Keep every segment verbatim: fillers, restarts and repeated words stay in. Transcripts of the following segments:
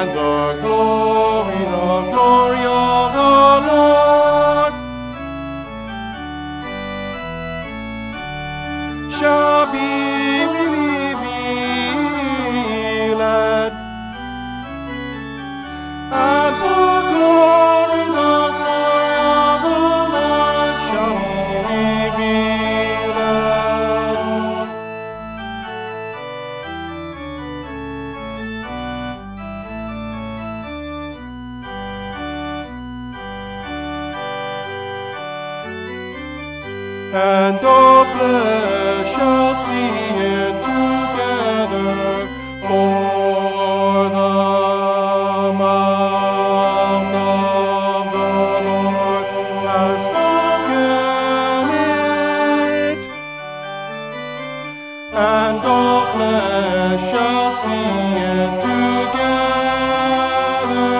and the glory, the glory of the Lord shall be revealed, and the glory, the glory of the Lord shall be revealed. And all flesh shall see it together, for the mouth of the Lord has spoken it. And all flesh shall see it together,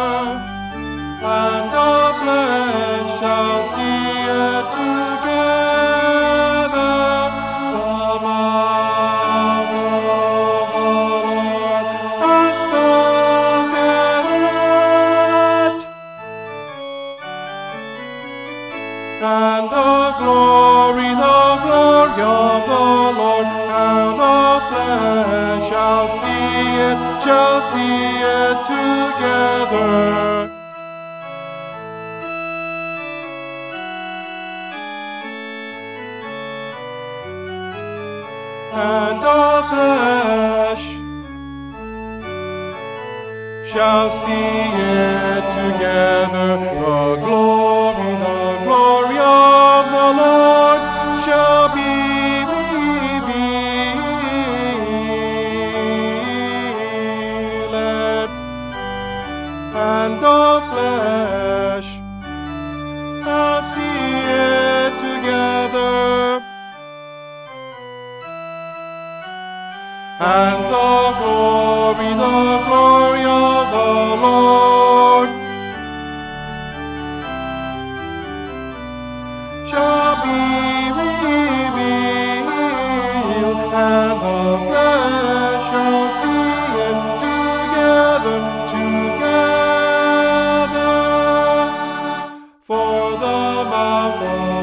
and all flesh shall see it together. And the glory, the glory of the Lord, and all flesh shall see it, shall see it together. And all flesh shall see it together. The glory, the glory of the Lord shall be revealed, and all flesh shall see it together. And the glory, the glory of the Lord shall be revealed, and the flesh shall see it together, together. For the mouth of